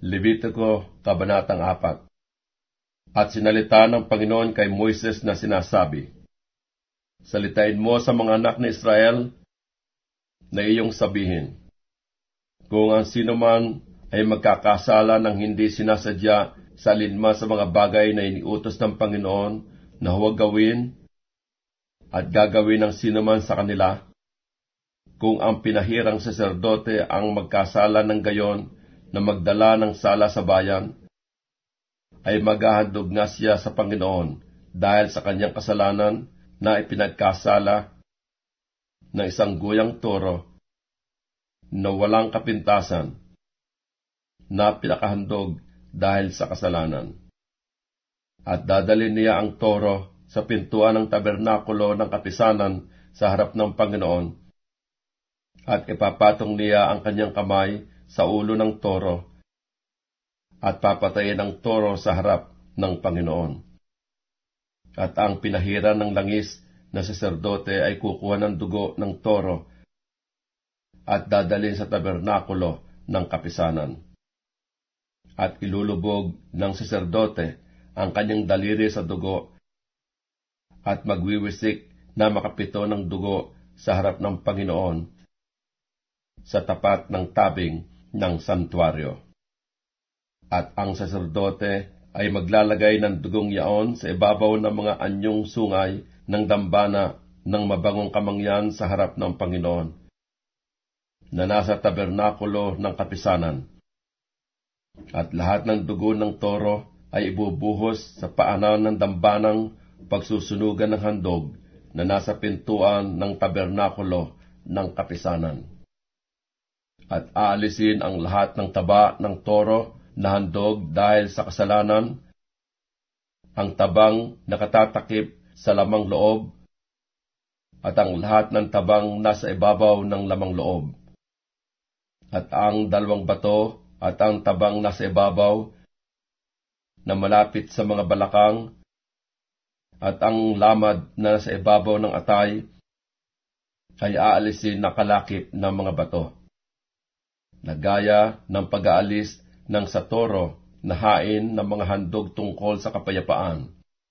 Levitico, Kabanatang 4. At sinalita ng Panginoon kay Moises na sinasabi, Salitain mo sa mga anak ni Israel na iyong sabihin, kung ang sino man ay magkakasala ng hindi sinasadya sa alinman sa mga bagay na iniutos ng Panginoon na huwag gawin at gagawin ng sino man sa kanila, kung ang pinahirang saserdote ang magkasala ng gayon na magdala ng sala sa bayan, ay maghahandog nga siya sa Panginoon dahil sa kanyang kasalanan na ipinagkasala ng isang guyang toro na walang kapintasan na pinakahandog dahil sa kasalanan. At dadalhin niya ang toro sa pintuan ng tabernakulo ng kapisanan sa harap ng Panginoon, at ipapatong niya ang kanyang kamay sa ulo ng toro, at papatayin ang toro sa harap ng Panginoon. At ang pinahiran ng langis na saserdote ay kukuha ng dugo ng toro at dadalhin sa tabernakulo ng kapisanan. At ilulubog ng saserdote ang kanyang daliri sa dugo at magwiwisik na makapito ng dugo sa harap ng Panginoon sa tapat ng tabing ng santuaryo. At ang saserdote ay maglalagay ng dugong yaon sa ibabaw ng mga anyong sungay ng dambana ng mabangong kamangyan sa harap ng Panginoon, na nasa tabernakulo ng kapisanan. At lahat ng dugo ng toro ay ibubuhos sa paanan ng dambanang pagsusunugan ng handog na nasa pintuan ng tabernakulo ng kapisanan. At aalisin ang lahat ng taba ng toro na handog dahil sa kasalanan, ang tabang nakatatakip sa lamang loob, at ang lahat ng tabang nasa ibabaw ng lamang loob, at ang dalawang bato at ang tabang nasa ibabaw na malapit sa mga balakang, at ang lamad na nasa ibabaw ng atay ay aalisin na kalakip ng mga bato, na gaya ng pag-aalis ng sa toro na hain ng mga handog tungkol sa kapayapaan,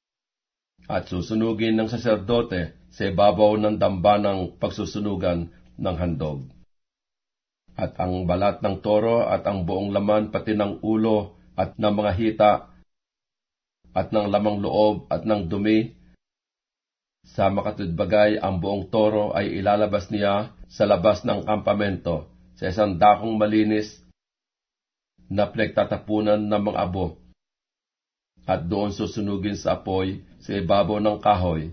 at susunugin ng saserdote sa ibabaw ng dambanang pagsusunugan ng handog. At ang balat ng toro at ang buong laman pati ng ulo at ng mga hita at ng lamang loob at ng dumi, sa makatudbagay ang buong toro ay ilalabas niya sa labas ng kampamento sa isang dakong malinis na pinagtatapunan ng mga abo, at doon susunugin sa apoy sa ibabaw ng kahoy.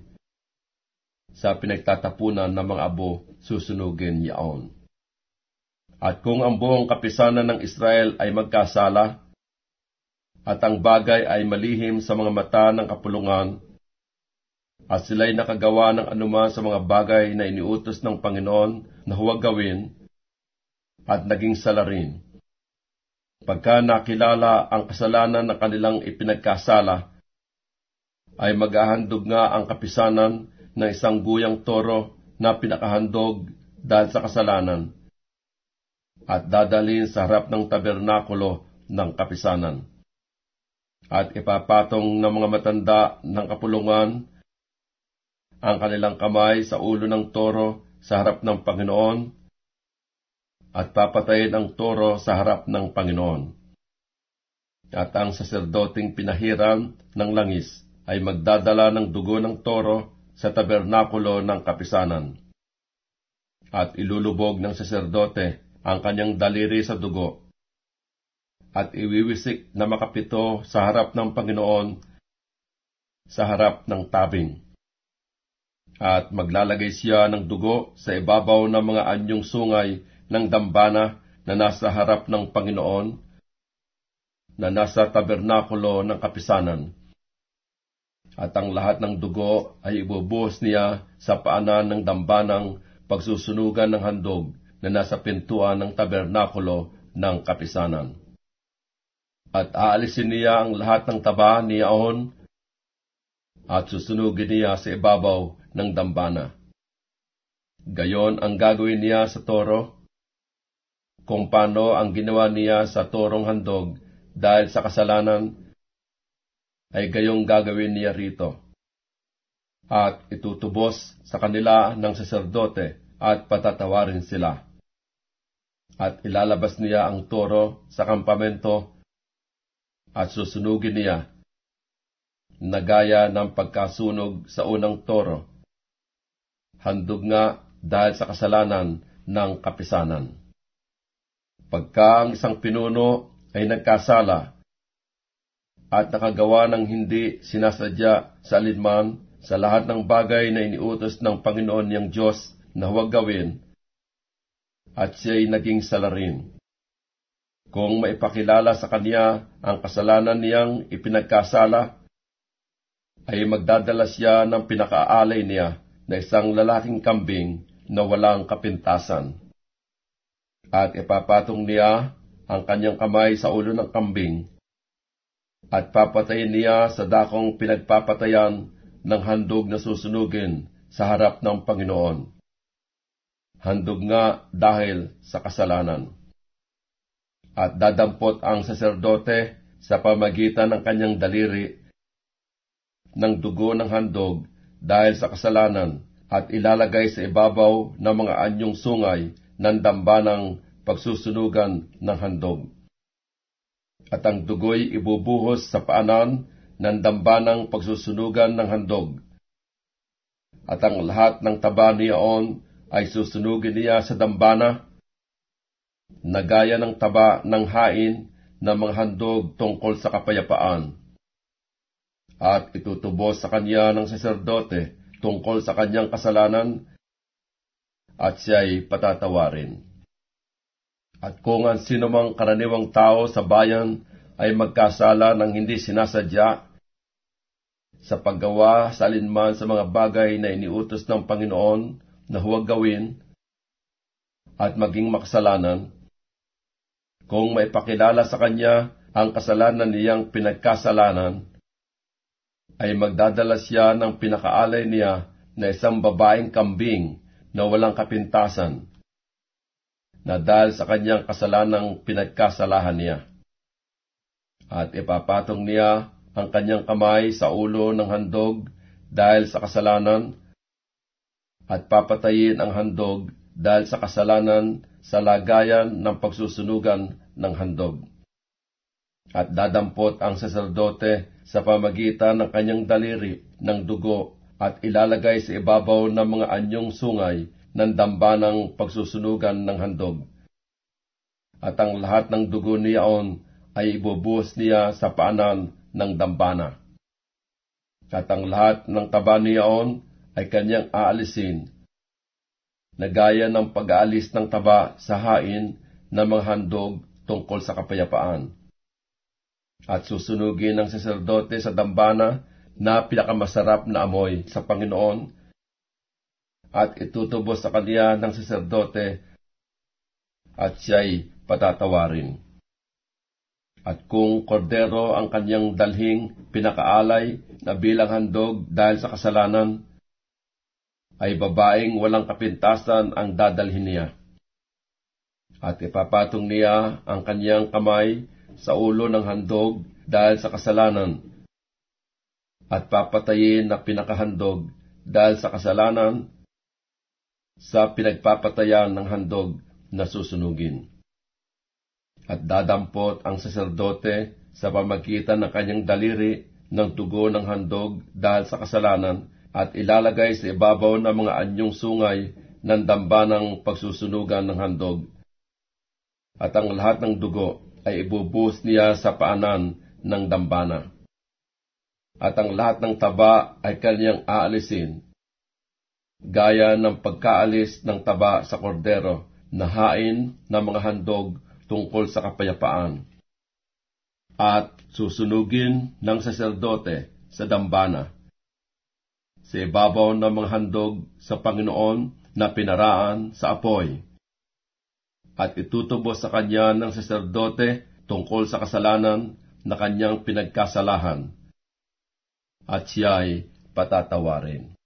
Sa pinagtatapunan ng mga abo, susunugin yaon. At kung ang buong kapisanan ng Israel ay magkasala, at ang bagay ay malihim sa mga mata ng kapulungan, at sila'y nakagawa ng anuman sa mga bagay na iniutos ng Panginoon na huwag gawin, at naging sala rin, pagka nakilala ang kasalanan na kanilang ipinagkasala, ay maghahandog nga ang kapisanan ng isang guyang toro na pinakahandog dahil sa kasalanan, at dadalhin sa harap ng tabernakulo ng kapisanan. At ipapatong ng mga matanda ng kapulungan ang kanilang kamay sa ulo ng toro sa harap ng Panginoon, at papatayin ang toro sa harap ng Panginoon. At ang saserdoting pinahiran ng langis ay magdadala ng dugo ng toro sa tabernakulo ng kapisanan. At ilulubog ng saserdote ang kanyang daliri sa dugo, at iwiwisik na makapito sa harap ng Panginoon sa harap ng tabing. At maglalagay siya ng dugo sa ibabaw ng mga anyong sungay ng dambana na nasa harap ng Panginoon, na nasa tabernakulo ng kapisanan. At ang lahat ng dugo ay ibubuhos niya sa paanan ng dambanang pagsusunugan ng handog na nasa pintuan ng tabernakulo ng kapisanan. At aalisin niya ang lahat ng taba niyaon, at susunugin niya sa ibabaw ng dambana. Gayon ang gagawin niya sa toro, kung paano ang ginawa niya sa torong handog dahil sa kasalanan, ay gayong gagawin niya rito. At itutubos sa kanila ng saserdote at patatawarin sila. At ilalabas niya ang toro sa kampamento at susunugin niya na gaya ng pagkasunog sa unang toro, handog nga dahil sa kasalanan ng kapisanan. Pagka ang isang pinuno ay nagkasala at nakagawa ng hindi sinasadya sa alinman sa lahat ng bagay na iniutos ng Panginoon niyang Diyos na huwag gawin, at siya'y naging salarin. Kung maipakilala sa kanya ang kasalanan niyang ipinagkasala, ay magdadala siya ng pinakaalay niya na isang lalaking kambing na walang kapintasan. At ipapatong niya ang kanyang kamay sa ulo ng kambing, at papatayin niya sa dakong pinagpapatayan ng handog na susunugin sa harap ng Panginoon. Handog nga dahil sa kasalanan. At dadampot ang saserdote sa pamagitan ng kanyang daliri ng dugo ng handog dahil sa kasalanan at ilalagay sa ibabaw ng mga anyong sungay ng dambanang pagsusunugan ng handog. At ang dugo'y ibubuhos sa paanan ng dambanang pagsusunugan ng handog. At ang lahat ng taba niyaon ay susunugin niya sa dambana, na gaya ng taba ng hain ng mga handog tungkol sa kapayapaan. At itutubos sa kanya ng saserdote tungkol sa kanyang kasalanan, at siya'y patatawarin. At kung ang sinumang karaniwang tao sa bayan ay magkasala ng hindi sinasadya sa paggawa sa alinman sa mga bagay na iniutos ng Panginoon na huwag gawin, at maging makasalanan, kung maipakilala sa kanya ang kasalanan niyang pinagkasalanan, ay magdadala siya ng pinakaalay niya na isang babaeng kambing na walang kapintasan, na dahil sa kanyang kasalanang pinagkasalahan niya. At ipapatong niya ang kanyang kamay sa ulo ng handog dahil sa kasalanan, at papatayin ang handog dahil sa kasalanan sa lagayan ng pagsusunugan ng handog. At dadampot ang saserdote sa pamagitan ng kanyang daliri ng dugo at ilalagay sa ibabaw ng mga anyong sungay ng dambanang pagsusunugan ng handog. At ang lahat ng dugo niyaon ay ibubuhos niya sa paanan ng dambana. At ang lahat ng taba niyaon ay kanyang aalisin, na gaya ng pag-aalis ng taba sa hain ng mga handog tungkol sa kapayapaan. At susunugin ng saserdote sa dambana na pinakamasarap na amoy sa Panginoon, at itutubos sa kanya ng saserdote, at siya'y patatawarin. At kung kordero ang kanyang dalhing pinakaalay na bilang handog dahil sa kasalanan, ay babaeng walang kapintasan ang dadalhin niya. At ipapatong niya ang kanyang kamay sa ulo ng handog dahil sa kasalanan, at papatayin na pinakahandog dahil sa kasalanan sa pinagpapatayan ng handog na susunugin. At dadampot ang saserdote sa pamagitan ng kanyang daliri ng dugo ng handog dahil sa kasalanan, at ilalagay sa ibabaw ng mga anyong sungay ng dambanang pagsusunugan ng handog. At ang lahat ng dugo ay ibubuhos niya sa paanan ng dambana. At ang lahat ng taba ay kanyang aalisin, gaya ng pagkaalis ng taba sa kordero na hain ng mga handog tungkol sa kapayapaan. At susunugin ng saserdote sa dambana, sa ibabaw ng mga handog sa Panginoon na pinaraan sa apoy, at itutubos sa kanya ng saserdote tungkol sa kasalanan na kanyang pinagkasalahan, at siya'y patatawarin.